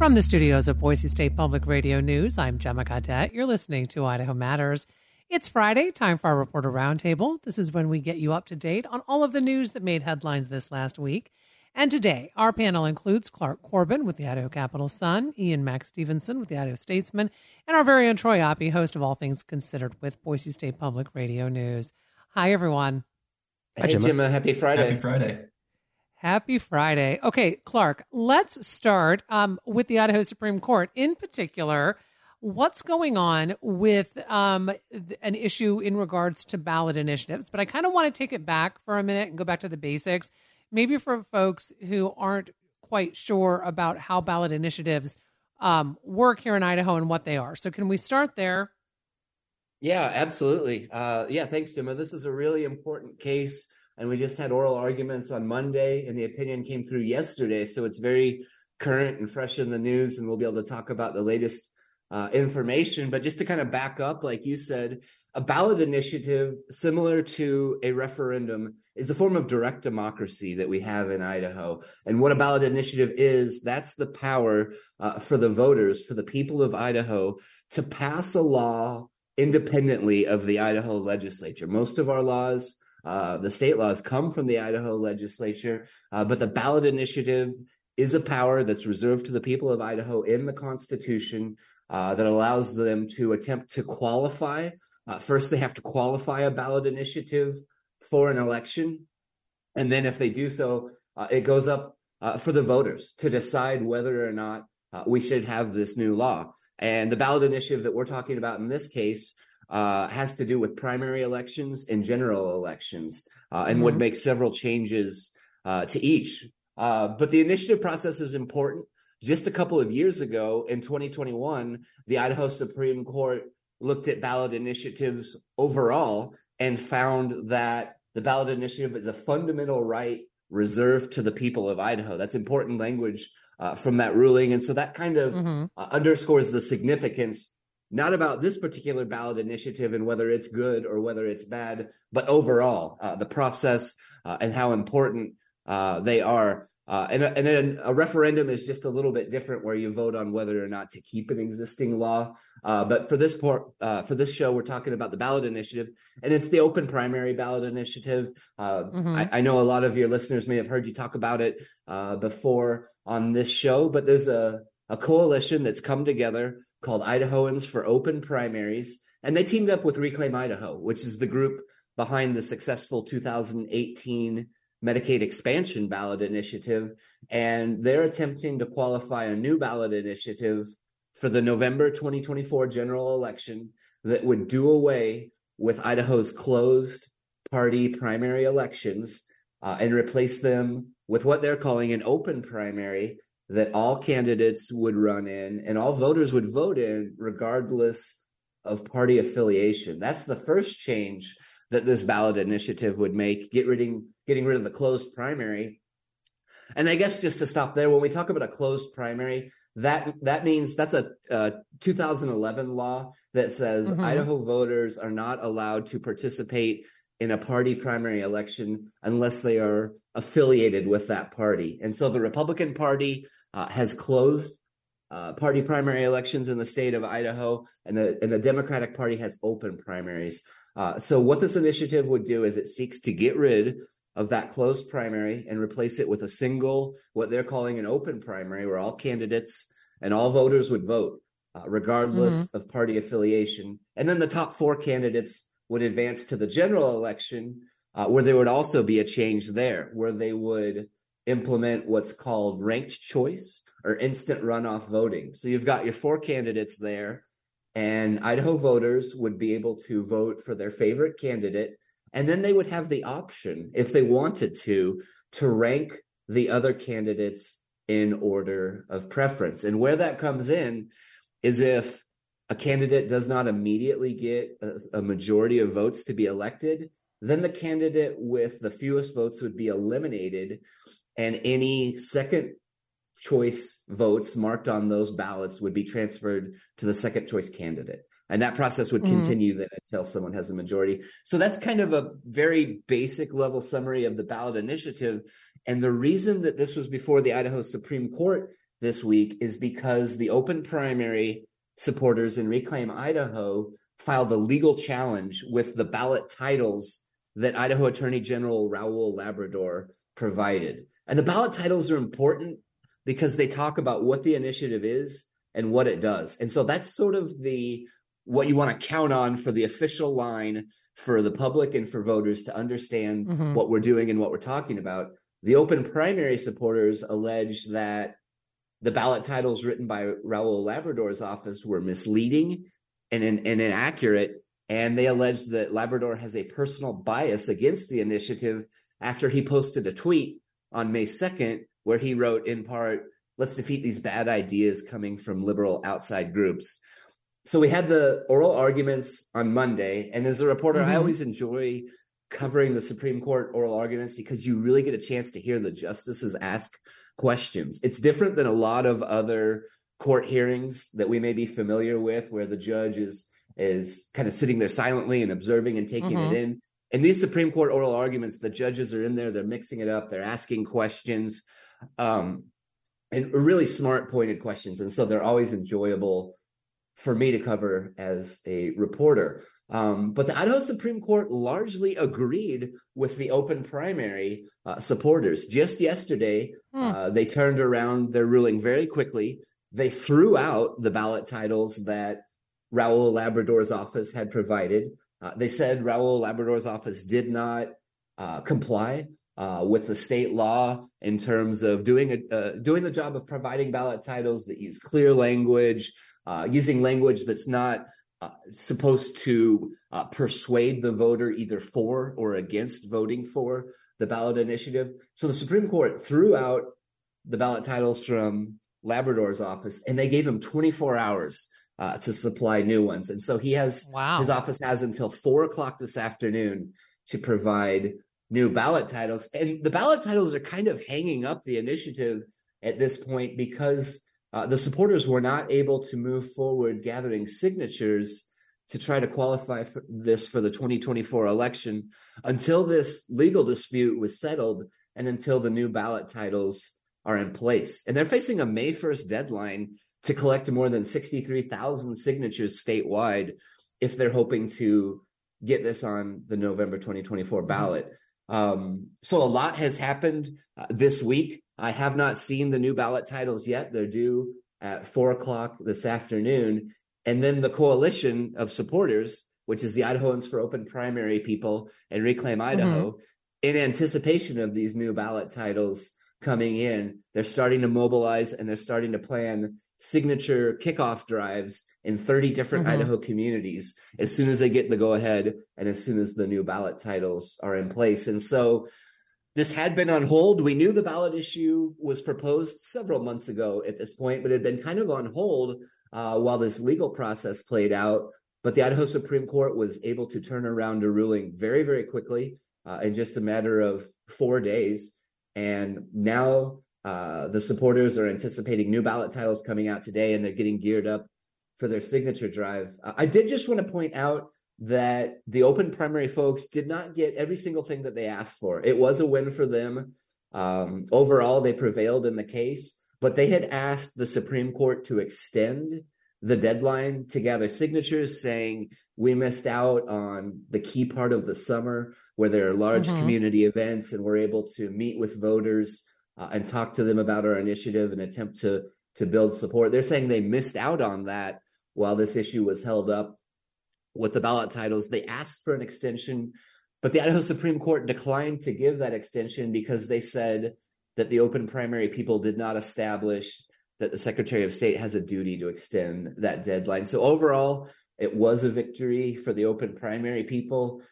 From the studios of Boise State Public Radio News, I'm Gemma Cadet. You're listening to Idaho Matters. It's Friday, time for our Reporter Roundtable. This is when we get you up to date on all of the news that made headlines this last week. And today, our panel includes Clark Corbin with the Idaho Capital Sun, Ian Mack Stevenson with the Idaho Statesman, and our very own Troy Oppie, host of All Things Considered with Boise State Public Radio News. Hi, everyone. Hey, Gemma. Happy Friday. Happy Friday. Happy Friday. Okay, Clark, let's start with the Idaho Supreme Court. In particular, what's going on with an issue in regards to ballot initiatives? But I kind of want to take it back for a minute and go back to the basics, maybe for folks who aren't quite sure about how ballot initiatives work here in Idaho and what they are. So can we start there? Yeah, absolutely. Thanks, Gemma. This is a really important case. And we just had oral arguments on Monday, and the opinion came through yesterday. So it's very current and fresh in the news, and we'll be able to talk about the latest information. But just to kind of back up, like you said, a ballot initiative, similar to a referendum, is a form of direct democracy that we have in Idaho. And what a ballot initiative is, that's the power for the voters, for the people of Idaho, to pass a law independently of the Idaho legislature. Most of our laws, the state laws, come from the Idaho legislature, but the ballot initiative is a power that's reserved to the people of Idaho in the Constitution that allows them to attempt to qualify. First, they have to qualify a ballot initiative for an election. And then if they do so, it goes up for the voters to decide whether or not we should have this new law. And the ballot initiative that we're talking about in this case has to do with primary elections and general elections and would make several changes to each. But the initiative process is important. Just a couple of years ago, in 2021, the Idaho Supreme Court looked at ballot initiatives overall and found that the ballot initiative is a fundamental right reserved to the people of Idaho. That's important language from that ruling. And so that kind of underscores the significance, not about this particular ballot initiative and whether it's good or whether it's bad, but overall, the process and how important they are. And a referendum is just a little bit different, where you vote on whether or not to keep an existing law. But for this show, we're talking about the ballot initiative, and it's the open primary ballot initiative. I know a lot of your listeners may have heard you talk about it before on this show, but there's a coalition that's come together called Idahoans for Open Primaries, and they teamed up with Reclaim Idaho, which is the group behind the successful 2018 Medicaid expansion ballot initiative, and they're attempting to qualify a new ballot initiative for the November 2024 general election that would do away with Idaho's closed party primary elections and replace them with what they're calling an open primary that all candidates would run in and all voters would vote in regardless of party affiliation. That's the first change that this ballot initiative would make, getting rid of the closed primary. And I guess just to stop there, when we talk about a closed primary, that means that's a 2011 law that says Idaho voters are not allowed to participate in a party primary election unless they are affiliated with that party. And so the Republican Party has closed party primary elections in the state of Idaho, and the Democratic Party has open primaries. So what this initiative would do is it seeks to get rid of that closed primary and replace it with a single, what they're calling an open primary, where all candidates and all voters would vote, regardless of party affiliation. And then the top four candidates would advance to the general election, where there would also be a change there, where they would implement what's called ranked choice or instant runoff voting. So you've got your four candidates there, and Idaho voters would be able to vote for their favorite candidate. And then they would have the option, if they wanted to rank the other candidates in order of preference. And where that comes in is if a candidate does not immediately get a majority of votes to be elected, then the candidate with the fewest votes would be eliminated, and any second choice votes marked on those ballots would be transferred to the second choice candidate. And that process would continue then until someone has a majority. So that's kind of a very basic level summary of the ballot initiative. And the reason that this was before the Idaho Supreme Court this week is because the open primary supporters in Reclaim Idaho filed a legal challenge with the ballot titles that Idaho Attorney General Raul Labrador provided. And the ballot titles are important because they talk about what the initiative is and what it does. And so that's sort of what you want to count on for the official line for the public and for voters to understand what we're doing and what we're talking about. The open primary supporters allege that the ballot titles written by Raul Labrador's office were misleading and inaccurate, and they allege that Labrador has a personal bias against the initiative after he posted a tweet on May 2nd where he wrote, in part, "Let's defeat these bad ideas coming from liberal outside groups." So we had the oral arguments on Monday, and as a reporter, I always enjoy covering the Supreme Court oral arguments because you really get a chance to hear the justices ask questions. It's different than a lot of other court hearings that we may be familiar with, where the judge is kind of sitting there silently and observing and taking it in. In these Supreme Court oral arguments, the judges are in there, they're mixing it up, they're asking questions, and really smart, pointed questions. And so they're always enjoyable for me to cover as a reporter. But the Idaho Supreme Court largely agreed with the open primary supporters. Just yesterday, they turned around their ruling very quickly. They threw out the ballot titles that Raul Labrador's office had provided. They said Raul Labrador's office did not comply with the state law in terms of doing the job of providing ballot titles that use clear language, using language that's not supposed to persuade the voter either for or against voting for the ballot initiative. So the Supreme Court threw out the ballot titles from Labrador's office, and they gave him 24 hours to supply new ones. And so his office has until 4:00 this afternoon to provide new ballot titles. And the ballot titles are kind of hanging up the initiative at this point because the supporters were not able to move forward gathering signatures to try to qualify for the 2024 election until this legal dispute was settled and until the new ballot titles are in place. And they're facing a May 1st deadline to collect more than 63,000 signatures statewide if they're hoping to get this on the November 2024 ballot. So a lot has happened this week. I have not seen the new ballot titles yet. They're due at 4:00 this afternoon. And then the coalition of supporters, which is the Idahoans for Open Primary People and Reclaim Idaho, in anticipation of these new ballot titles coming in, they're starting to mobilize and they're starting to plan signature kickoff drives in 30 different Idaho communities as soon as they get the go-ahead and as soon as the new ballot titles are in place. And so this had been on hold. We knew the ballot issue was proposed several months ago at this point, but it had been kind of on hold while this legal process played out. But the Idaho Supreme Court was able to turn around a ruling very, very quickly in just a matter of 4 days. And now the supporters are anticipating new ballot titles coming out today, and they're getting geared up for their signature drive. I did just want to point out that the open primary folks did not get every single thing that they asked for. It was a win for them. Overall, they prevailed in the case, but they had asked the Supreme Court to extend the deadline to gather signatures, saying we missed out on the key part of the summer where there are large community events and we're able to meet with voters and talk to them about our initiative and attempt to build support. They're saying they missed out on that while this issue was held up with the ballot titles. They asked for an extension, but the Idaho Supreme Court declined to give that extension because they said that the open primary people did not establish that the Secretary of State has a duty to extend that deadline. So overall, it was a victory for the open primary people.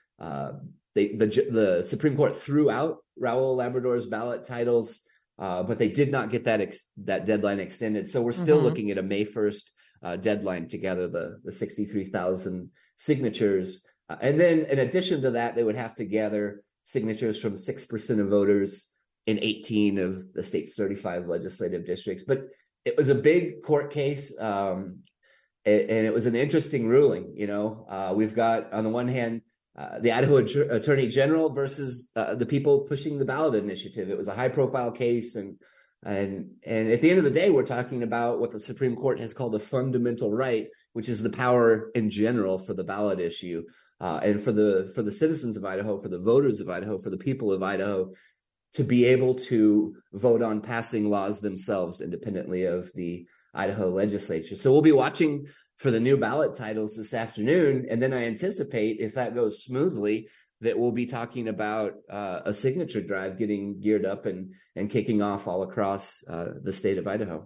The Supreme Court threw out Raul Labrador's ballot titles, but they did not get that deadline extended. So we're still looking at a May 1st deadline to gather the 63,000 signatures. And then in addition to that, they would have to gather signatures from 6% of voters in 18 of the state's 35 legislative districts. But it was a big court case, and it was an interesting ruling. We've got, on the one hand, the Idaho Attorney General versus the people pushing the ballot initiative. It was a high-profile case, and And at the end of the day, we're talking about what the Supreme Court has called a fundamental right, which is the power in general for the ballot issue, and for the citizens of Idaho, for the voters of Idaho, for the people of Idaho, to be able to vote on passing laws themselves independently of the Idaho legislature. So we'll be watching for the new ballot titles this afternoon. And then I anticipate, if that goes smoothly, that we'll be talking about a signature drive getting geared up and kicking off all across the state of Idaho.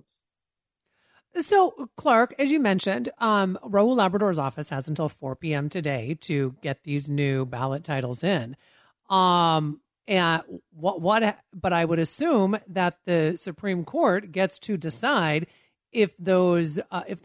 So, Clark, as you mentioned, Raul Labrador's office has until 4 p.m. today to get these new ballot titles in. And but I would assume that the Supreme Court gets to decide if those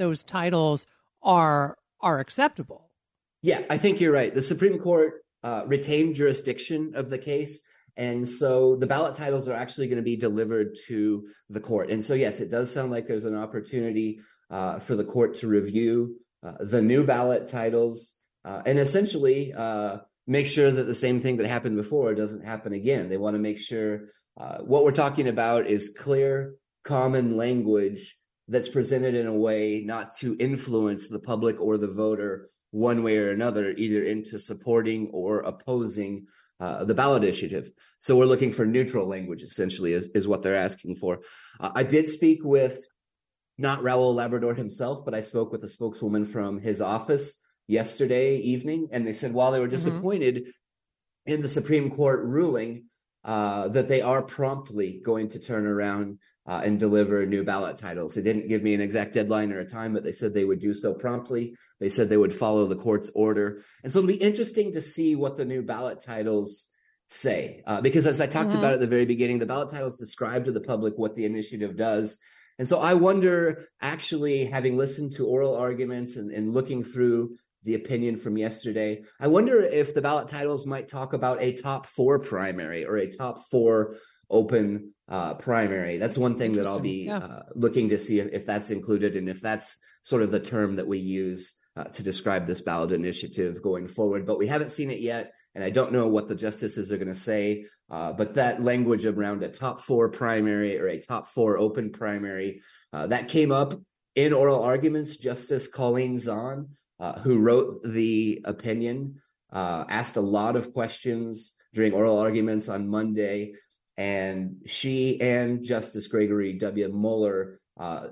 titles are acceptable. Yeah, I think you're right. The Supreme Court retained jurisdiction of the case, and so the ballot titles are actually going to be delivered to the court. And so, yes, it does sound like there's an opportunity for the court to review the new ballot titles and essentially make sure that the same thing that happened before doesn't happen again. They want to make sure what we're talking about is clear, common language that's presented in a way not to influence the public or the voter one way or another, either into supporting or opposing the ballot initiative. So we're looking for neutral language, essentially, is what they're asking for. I did speak with not Raul Labrador himself, but I spoke with a spokeswoman from his office yesterday evening, and they said while they were disappointed in the Supreme Court ruling, that they are promptly going to turn around and deliver new ballot titles. They didn't give me an exact deadline or a time, but they said they would do so promptly. They said they would follow the court's order. And so it'll be interesting to see what the new ballot titles say, because as I talked about at the very beginning, the ballot titles describe to the public what the initiative does. And so I wonder, actually, having listened to oral arguments and looking through the opinion from yesterday, I wonder if the ballot titles might talk about a top 4 primary or a top 4 open primary. That's one thing that I'll be looking to see if that's included, and if that's sort of the term that we use to describe this ballot initiative going forward. But we haven't seen it yet, and I don't know what the justices are going to say. But that language around a top 4 primary or a top 4 open primary, that came up in oral arguments. Justice Colleen Zahn, who wrote the opinion, asked a lot of questions during oral arguments on Monday, and she and Justice Gregory W. Mueller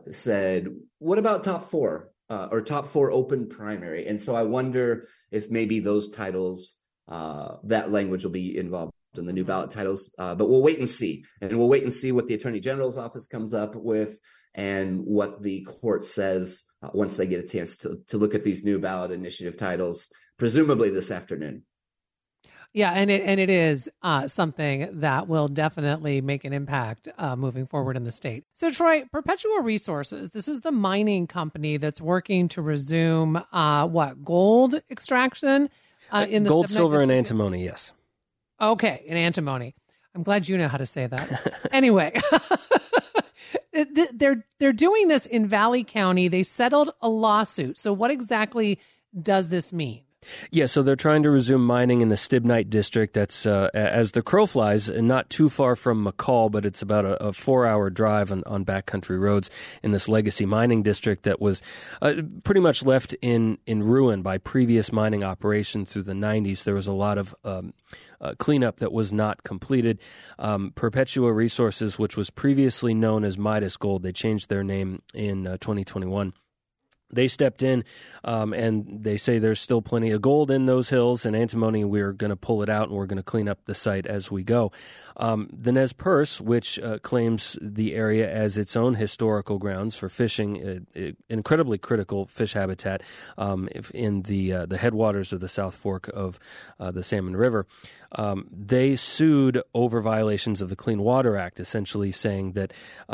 said, what about top 4 or top 4 open primary? And so I wonder if maybe those titles, that language will be involved in the new ballot titles, but we'll wait and see. And we'll wait and see what the Attorney General's office comes up with and what the court says once they get a chance to look at these new ballot initiative titles, presumably this afternoon. Yeah, and it is something that will definitely make an impact moving forward in the state. So, Troy, Perpetua Resources, this is the mining company that's working to resume gold extraction in the gold, silver, and antimony. Yes. Okay, and antimony. I'm glad you know how to say that. Anyway. They're doing this in Valley County. They settled a lawsuit. So what exactly does this mean? Yeah, so they're trying to resume mining in the Stibnite district. That's, as the crow flies, not too far from McCall, but it's about a 4-hour drive on backcountry roads in this legacy mining district that was pretty much left in ruin by previous mining operations through the 90s. There was a lot of cleanup that was not completed. Perpetua Resources, which was previously known as Midas Gold, they changed their name in 2021. They stepped in, and they say there's still plenty of gold in those hills and antimony. We're going to pull it out, and we're going to clean up the site as we go. The Nez Perce, which claims the area as its own historical grounds for fishing, incredibly critical fish habitat in the headwaters of the South Fork of the Salmon River, they sued over violations of the Clean Water Act, essentially saying that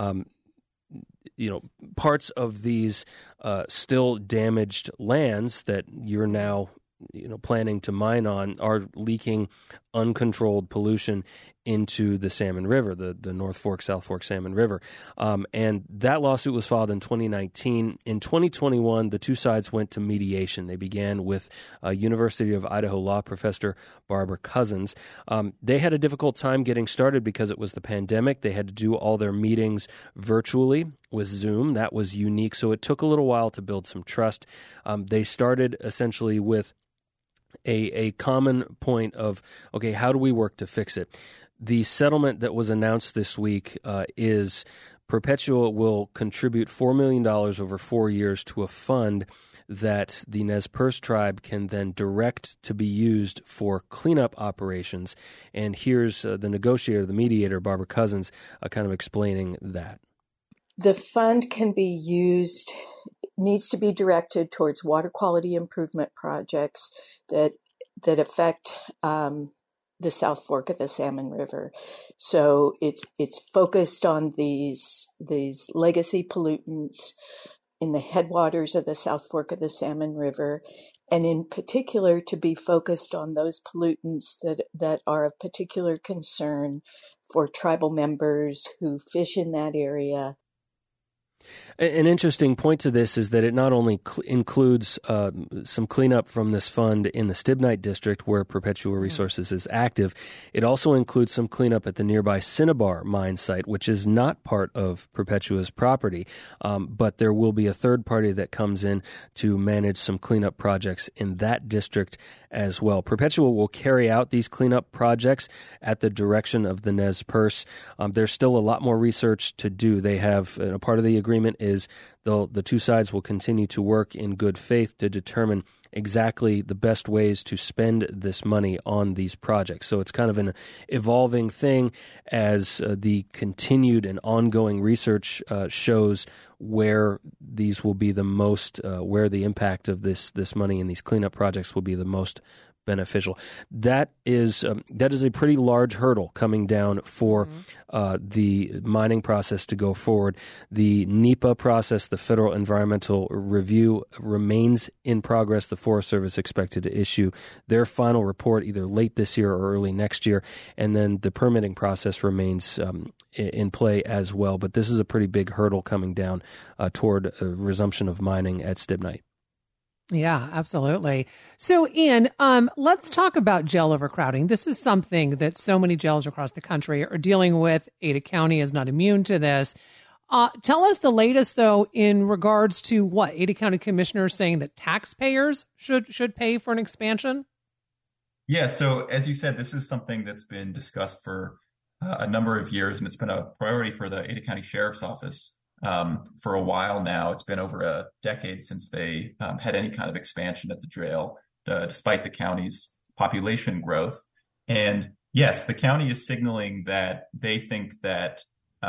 parts of these still damaged lands that you're now planning to mine on are leaking uncontrolled pollution into the Salmon River, the North Fork, South Fork Salmon River. And that lawsuit was filed in 2019. In 2021, the two sides went to mediation. They began with University of Idaho law professor Barbara Cousins. They had a difficult time getting started because it was the pandemic. They had to do all their meetings virtually with Zoom. That was unique, so it took a little while to build some trust. They started essentially with a common point of, okay, how do we work to fix it? The settlement that was announced this week is Perpetua will contribute $4 million over 4 years to a fund that the Nez Perce tribe can then direct to be used for cleanup operations. And here's the negotiator, the mediator, Barbara Cousins, kind of explaining that. The fund can be used, needs to be directed towards water quality improvement projects that affect the South Fork of the Salmon River. So it's focused on these legacy pollutants in the headwaters of the South Fork of the Salmon River, and in particular to be focused on those pollutants that are of particular concern for tribal members who fish in that area. An interesting point to this is that it not only includes some cleanup from this fund in the Stibnite district where Perpetua Resources is active, it also includes some cleanup at the nearby Cinnabar mine site, which is not part of Perpetua's property, but there will be a third party that comes in to manage some cleanup projects in that district as well. Perpetua will carry out these cleanup projects at the direction of the Nez Perce. There's still a lot more research to do. They have a part of the agreement is the two sides will continue to work in good faith to determine exactly the best ways to spend this money on these projects. So it's kind of an evolving thing as the continued and ongoing research shows where these will be the most, where the impact of this money in these cleanup projects will be the most beneficial. That is a pretty large hurdle coming down for the mining process to go forward. The NEPA process, the Federal Environmental Review, remains in progress. The Forest Service expected to issue their final report either late this year or early next year, and then the permitting process remains in play as well. But this is a pretty big hurdle coming down toward a resumption of mining at Stibnite. Yeah, absolutely. So, Ian, let's talk about jail overcrowding. This is something that so many jails across the country are dealing with. Ada County is not immune to this. Tell us the latest, though, in regards to what Ada County Commissioner is saying that taxpayers should pay for an expansion. Yeah, so as you said, this is something that's been discussed for a number of years, and it's been a priority for the Ada County Sheriff's Office. For a while now. It's been over a decade since they had any kind of expansion at the jail, despite the county's population growth. And yes, the county is signaling that they think that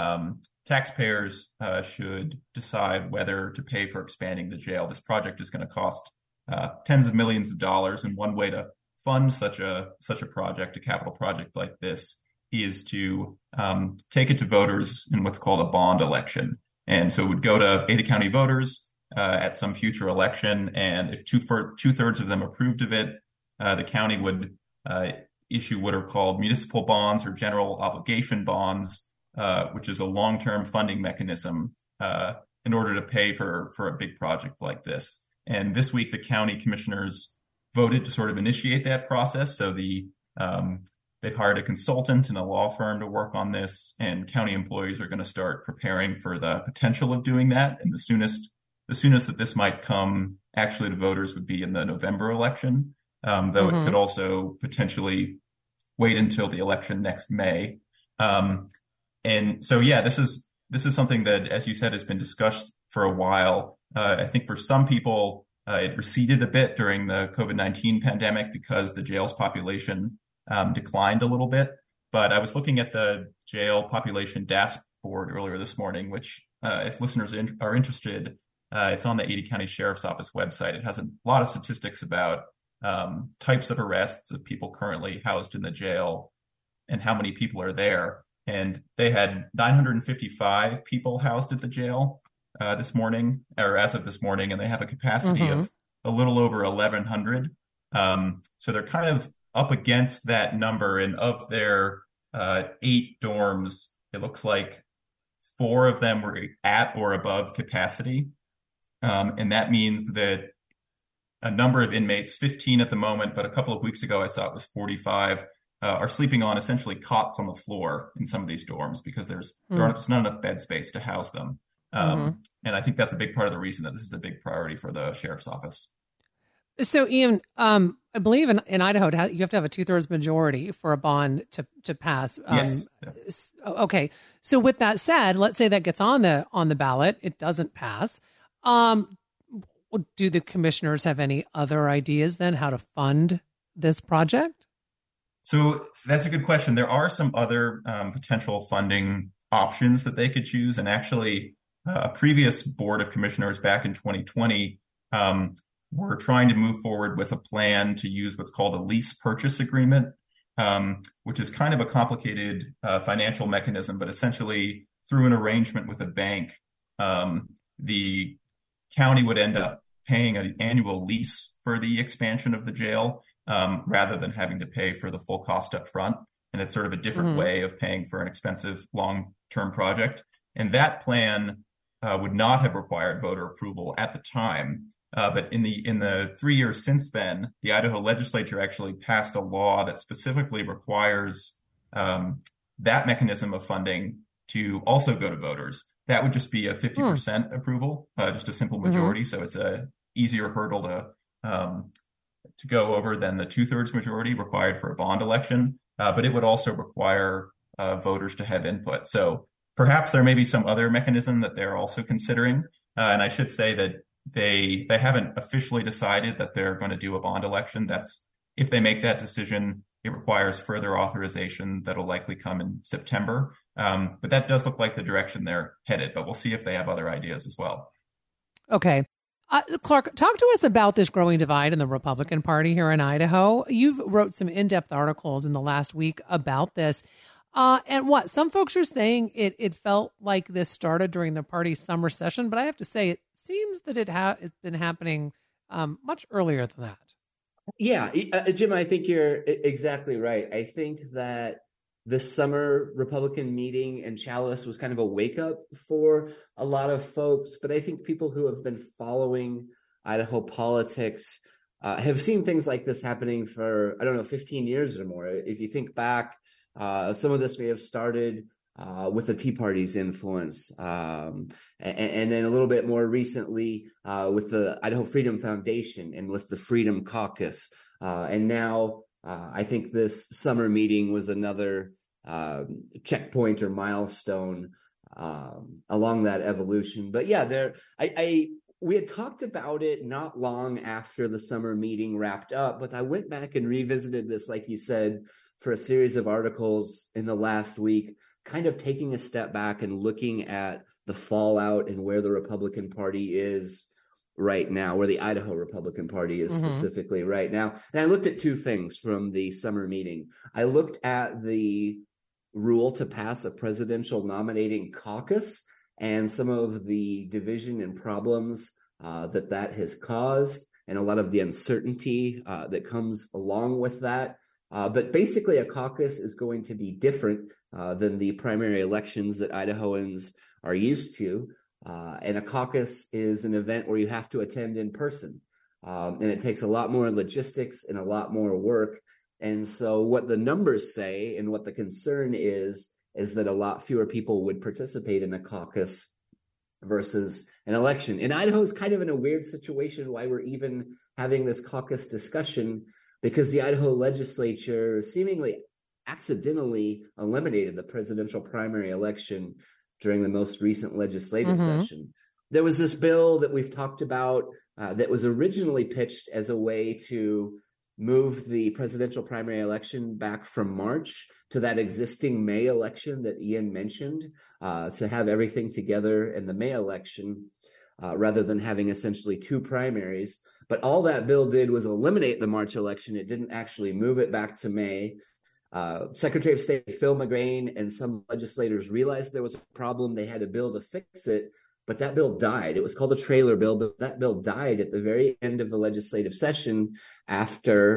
taxpayers should decide whether to pay for expanding the jail. This project is going to cost tens of millions of dollars, and one way to fund such a project, a capital project like this, is to take it to voters in what's called a bond election. And so it would go to Ada County voters at some future election. And if two-thirds of them approved of it, the county would issue what are called municipal bonds or general obligation bonds, which is a long-term funding mechanism in order to pay for a big project like this. And this week, the county commissioners voted to sort of initiate that process. So they've hired a consultant and a law firm to work on this, and county employees are going to start preparing for the potential of doing that. And the soonest that this might come actually to voters would be in the November election, though it could also potentially wait until the election next May. And so, yeah, this is something that, as you said, has been discussed for a while. I think for some people, it receded a bit during the COVID-19 pandemic because the jail's population declined a little bit. But I was looking at the jail population dashboard earlier this morning, which if listeners are interested, it's on the Ada County Sheriff's Office website. It has a lot of statistics about types of arrests of people currently housed in the jail and how many people are there. And they had 955 people housed at the jail this morning, or as of this morning, and they have a capacity of a little over 1,100. So they're kind of up against that number. And of their 8 dorms, it looks like 4 of them were at or above capacity. And that means that a number of inmates, 15 at the moment, but a couple of weeks ago I saw it was 45, are sleeping on essentially cots on the floor in some of these dorms because there's not enough bed space to house them. And I think that's a big part of the reason that this is a big priority for the sheriff's office. So, Ian, I believe in Idaho, you have to have a 2/3 majority for a bond to pass. Yes. Okay. So, with that said, let's say that gets on the ballot, it doesn't pass. Do the commissioners have any other ideas then how to fund this project? So that's a good question. There are some other potential funding options that they could choose. And actually, a previous board of commissioners back in 2020 were trying to move forward with a plan to use what's called a lease purchase agreement, which is kind of a complicated financial mechanism, but essentially through an arrangement with a bank, the county would end up paying an annual lease for the expansion of the jail rather than having to pay for the full cost up front. And it's sort of a different way of paying for an expensive long-term project. And that plan would not have required voter approval at the time. But in the 3 years since then, the Idaho legislature actually passed a law that specifically requires that mechanism of funding to also go to voters. That would just be a 50% approval, just a simple majority. So it's a easier hurdle to go over than the 2/3 majority required for a bond election. But it would also require voters to have input. So perhaps there may be some other mechanism that they're also considering. And I should say that they haven't officially decided that they're going to do a bond election. If they make that decision, it requires further authorization that'll likely come in September. But that does look like the direction they're headed. But we'll see if they have other ideas as well. Okay. Clark, talk to us about this growing divide in the Republican Party here in Idaho. You've wrote some in-depth articles in the last week about this. And what some folks are saying, it felt like this started during the party's summer session, but I have to say it seems that it's been happening much earlier than that. Yeah, Jim, I think you're exactly right. I think that the summer Republican meeting in Challis was kind of a wake up for a lot of folks. But I think people who have been following Idaho politics have seen things like this happening for, 15 years or more. If you think back, some of this may have started with the Tea Party's influence. And then a little bit more recently with the Idaho Freedom Foundation and with the Freedom Caucus. And now I think this summer meeting was another checkpoint or milestone along that evolution. But yeah, we had talked about it not long after the summer meeting wrapped up, but I went back and revisited this, like you said, for a series of articles in the last week, kind of taking a step back and looking at the fallout and where the Republican Party is right now, where the Idaho Republican Party is specifically right now. And I looked at two things from the summer meeting. I looked at the rule to pass a presidential nominating caucus and some of the division and problems that has caused and a lot of the uncertainty that comes along with that. But basically, a caucus is going to be different than the primary elections that Idahoans are used to. And a caucus is an event where you have to attend in person. And it takes a lot more logistics and a lot more work. And so what the numbers say and what the concern is that a lot fewer people would participate in a caucus versus an election. And Idaho is kind of in a weird situation why we're even having this caucus discussion, because the Idaho legislature seemingly accidentally eliminated the presidential primary election during the most recent legislative session. There was this bill that we've talked about that was originally pitched as a way to move the presidential primary election back from March to that existing May election that Ian mentioned, to have everything together in the May election rather than having essentially two primaries. But all that bill did was eliminate the March election. It didn't actually move it back to May. Secretary of State Phil McGrain and some legislators realized there was a problem. They had a bill to fix it, but that bill died. It was called a trailer bill, but that bill died at the very end of the legislative session after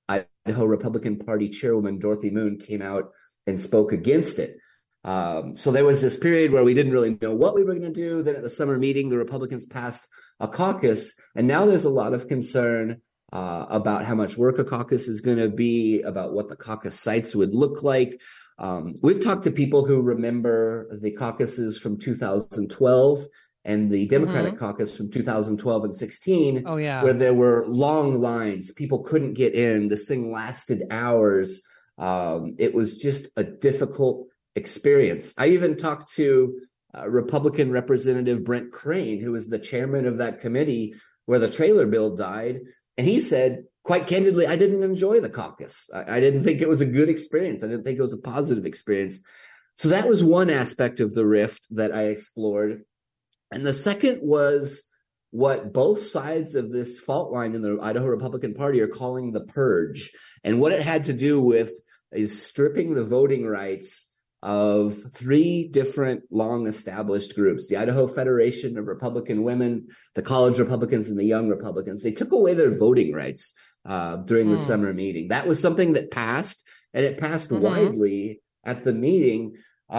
Idaho Republican Party Chairwoman Dorothy Moon came out and spoke against it. So there was this period where we didn't really know what we were going to do. Then at the summer meeting, the Republicans passed a caucus, and now there's a lot of concern about how much work a caucus is going to be, about what the caucus sites would look like. We've talked to people who remember the caucuses from 2012 and the Democratic caucus from 2012 and 16, where there were long lines. People couldn't get in. This thing lasted hours. It was just a difficult experience. I even talked to Republican Representative Brent Crane, who was the chairman of that committee where the trailer bill died. And he said, quite candidly, I didn't enjoy the caucus. I didn't think it was a good experience. I didn't think it was a positive experience. So that was one aspect of the rift that I explored. And the second was what both sides of this fault line in the Idaho Republican Party are calling the purge. And what it had to do with is stripping the voting rights of three different long-established groups: the Idaho Federation of Republican Women, the College Republicans, and the Young Republicans. They took away their voting rights during the summer meeting. That was something that passed, and it passed widely at the meeting,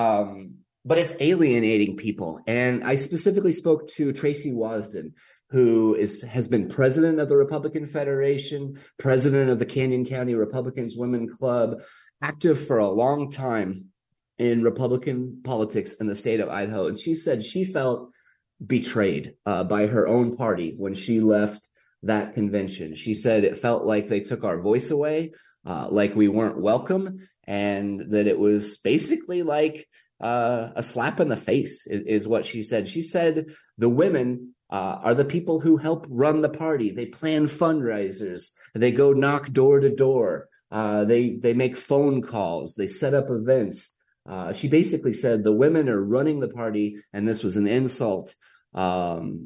but it's alienating people. And I specifically spoke to Tracy Wasden, who has been president of the Republican Federation, president of the Canyon County Republicans Women Club, active for a long time in Republican politics in the state of Idaho. And she said she felt betrayed by her own party when she left that convention. She said it felt like they took our voice away, like we weren't welcome, and that it was basically like a slap in the face is what she said. She said the women are the people who help run the party. They plan fundraisers. They go knock door to door. They make phone calls. They set up events. She basically said the women are running the party, and this was an insult. So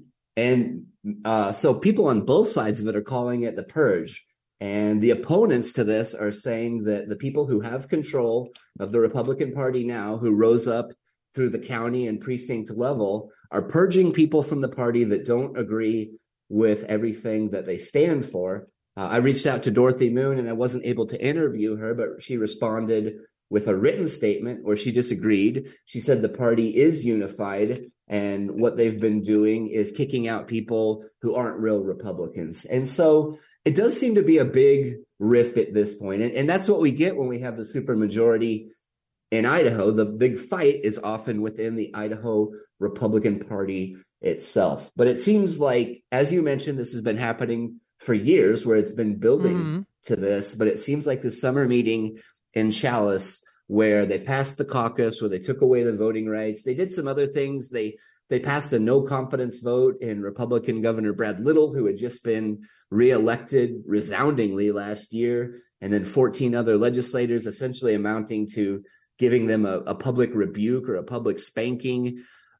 people on both sides of it are calling it the purge. And the opponents to this are saying that the people who have control of the Republican Party now, who rose up through the county and precinct level, are purging people from the party that don't agree with everything that they stand for. I reached out to Dorothy Moon, and I wasn't able to interview her, but she responded with a written statement where she disagreed. She said the party is unified, and what they've been doing is kicking out people who aren't real Republicans. And so it does seem to be a big rift at this point. And that's what we get when we have the supermajority in Idaho. The big fight is often within the Idaho Republican Party itself. But it seems like, as you mentioned, this has been happening for years, where it's been building to this. But it seems like the summer meeting in Challis, where they passed the caucus, where they took away the voting rights. They did some other things. They passed a no confidence vote in Republican Governor Brad Little, who had just been reelected resoundingly last year, and then 14 other legislators, essentially amounting to giving them a public rebuke or a public spanking.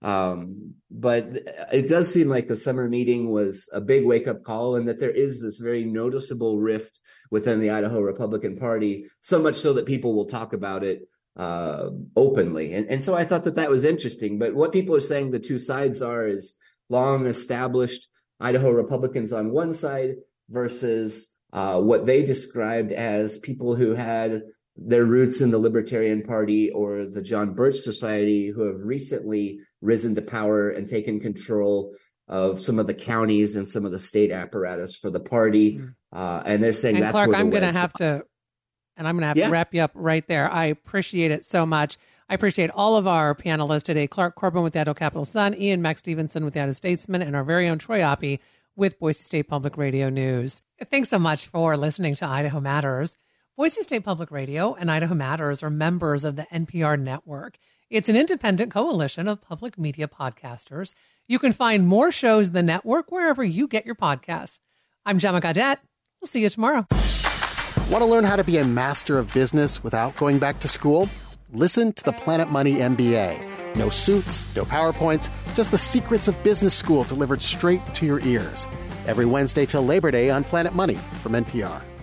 But it does seem like the summer meeting was a big wake-up call, and that there is this very noticeable rift within the Idaho Republican Party, so much so that people will talk about it openly. And so I thought that was interesting. But what people are saying the two sides are is long-established Idaho Republicans on one side versus what they described as people who had their roots in the Libertarian Party or the John Birch Society, who have recently risen to power and taken control of some of the counties and some of the state apparatus for the party. And they're saying that's Clark, where I'm going to have to wrap you up right there. I appreciate it so much. I appreciate all of our panelists today: Clark Corbin with the Idaho Capital Sun, Ian Mack Stevenson with the Idaho Statesman, and our very own Troy Oppie with Boise State Public Radio News. Thanks so much for listening to Idaho Matters. Boise State Public Radio and Idaho Matters are members of the NPR network. It's an independent coalition of public media podcasters. You can find more shows in the network wherever you get your podcasts. I'm Gemma Gaudette. We'll see you tomorrow. Want to learn how to be a master of business without going back to school? Listen to the Planet Money MBA. No suits, no PowerPoints, just the secrets of business school delivered straight to your ears. Every Wednesday till Labor Day on Planet Money from NPR.